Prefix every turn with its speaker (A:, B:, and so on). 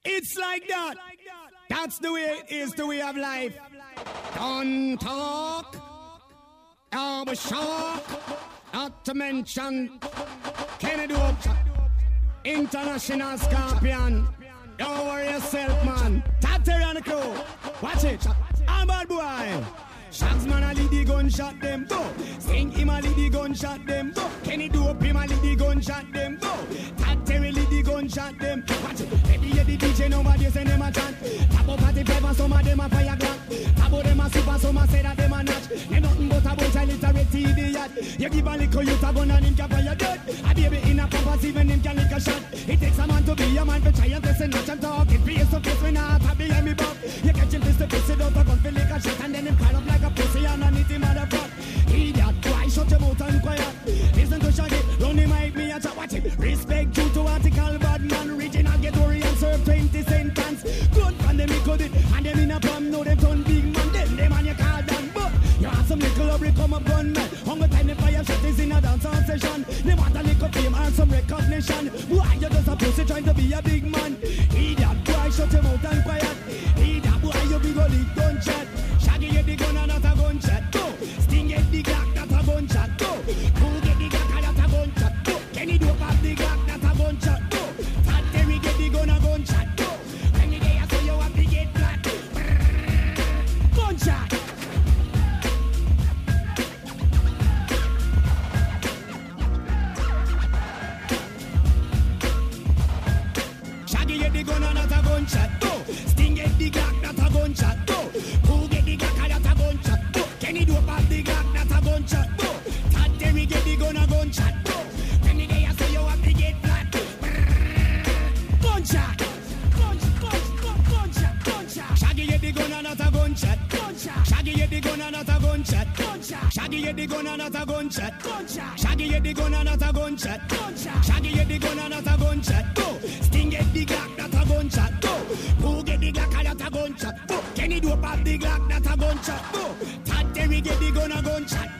A: It's like that. That's the way it is, the way of life. Don't talk. Our shock. Not to mention Kennedy Upchak, International Scorpion. Don't worry yourself, man. Tatter and the crew. Watch it. I'm bad boy. Shags man a lead the gunshot them go. Sing him a lead the gunshot them go. Kenny Dope him a lead the gunshot them go. Tad Terry lead the gunshot them. Watch it. Baby hear the DJ nobody send them a chant. Tap up at the five and some of them a fire glock. Tap up them a super, some a say that them a notch. They nothing but a bunch of literate idiot. You give a little youth a gun and him can fire dirt. A baby in a pampas even him can lick a shot. It takes a man to be a man for try and test and notch and talk. It face to face when I tap behind me back. You catch him face to face without a gun for lick a shot and then him call up like a pussy and a nitty motherfucker. Idiot, why shut your mouth and quiet? Listen to Shaggy, run him mic me a chat. Watch him. Respect you to article bad man. Original get worry and serve 20 sentence. Good pandemic cut it and them in a prom. Now them turn big man. Them man you call down. But you have some little hurry come up gunman. Hunger time the fire shot is in a dance session. They want a little fame and some recognition. Why you just a pussy trying to be a big man? Idiot, why shut your mouth and quiet? Idiot, why you big old gunshot? Shaggy get the gun and not a gunshot. Go. Sting get the Glock, not a gunshot. Go. Who get the Glock and not a gunshot? Go. Kenny Dope have the Glock, not a gunshot. Go. Tad Terry get the gun a gunshot. Go. When the day I saw you have to get flat. Gunshot. Shaggy get the gun and not a gunshot. Go. Sting get the Glock, not a gunshot. Go. Who get the Glock and not a gunshot? Go. Kenny Dope have the Glock, not a gunshot. Go. Tad Terry get the gun a gunshot. Go. When the day I saw you have to get flat. Gunshot. Gunshot. Shaggy get the gun and not a gunshot. Gunshot. Shaggy get the gun and not a gunshot. Gunshot. Shaggy get the gun and not a gunshot. Gunshot. Shaggy get the gun and not a gunshot. Gunshot. Shaggy get the gun and not a gunshot. Go. Sting get the Glock, not a gunshot. Go. Who get the Glock and not a gunshot? Go. Kenny Dope have the Glock, not a gunshot. Go. Tad Terry get the gun a gunshot.